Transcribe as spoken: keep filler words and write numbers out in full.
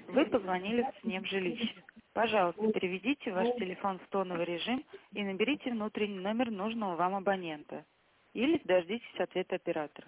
Вы позвонили в ЦНЕП жилище. Пожалуйста, переведите ваш телефон в тоновый режим и наберите внутренний номер нужного вам абонента. Или дождитесь ответа оператора.